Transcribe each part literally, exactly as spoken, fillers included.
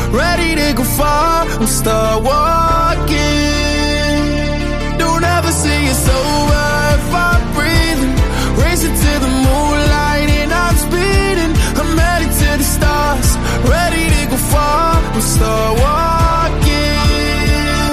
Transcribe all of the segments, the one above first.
ready to go far. I'm start walking. Don't ever say it's over if I'm breathing. Racing to the moonlight and I'm speeding. I'm headed to the stars, ready to go far. I'm start walking.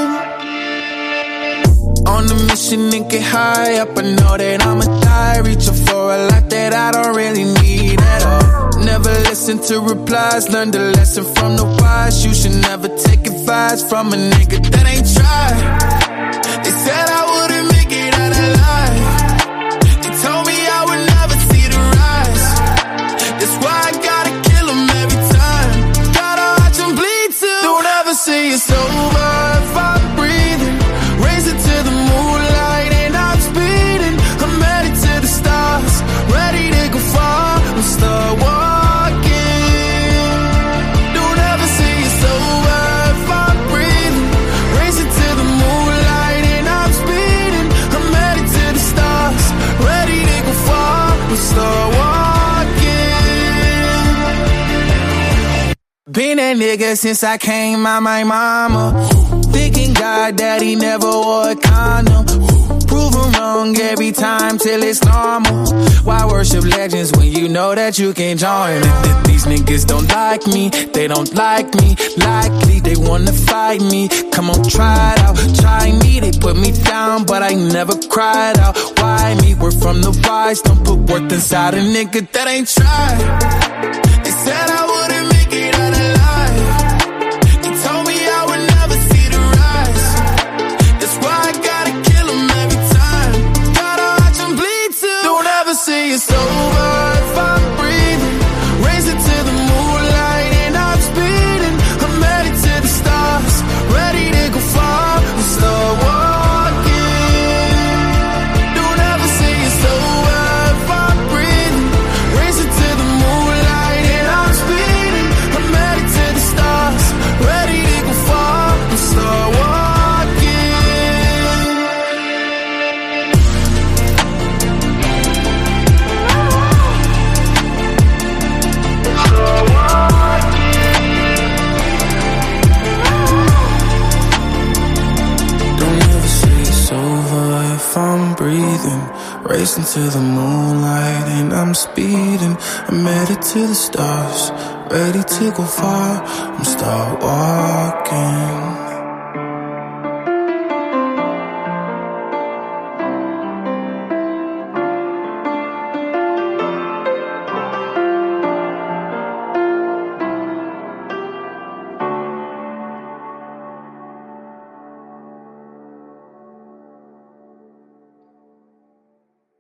On a mission and get high up, I know that I'ma die. Reaching for a lot that I don't really need at all. Never listen to replies, learn the lesson from the wise. You should never take advice from a nigga that ain't tried. They said I wouldn't make it out alive. They told me I would never see the rise. That's why I gotta kill them every time. Gotta watch them bleed too. Don't ever say it's over if I'm breathing. Racing to the moonlight and I'm speeding. I'm headed to the stars, ready to go far. I'm start walking. Don't ever say it's over if I'm breathing. Racing to the moonlight and I'm speeding. I'm headed to the stars, ready to go far. I'm start walking. Been that nigga since I came out my mama. Thinking God that he never wore a condom. Proven wrong every time till it's normal. Why worship legends when you know that you can't join it? These niggas don't like me, they don't like me. Likely they wanna fight me. Come on, try it out, try me. They put me down, but I never cried out. Why me? We're from the wise. Don't put worth inside a nigga that ain't tried. They said I wouldn't make it out alive. They told me I would never see the rise. That's why I gotta kill them every time. Gotta watch them bleed too. Don't ever say it's over if I'm breathing. Racing to the moonlight and I'm speeding. I'm headed to the stars, ready to go far. I'm start walking. Don't ever say it's over if I'm breathing. Racing to the moonlight and I'm speeding. I'm headed to the stars, ready to go far. I'm start walking. If I'm breathing, racing to the moonlight and I'm speeding. I'm headed to the stars, ready to go far. I'm start walking.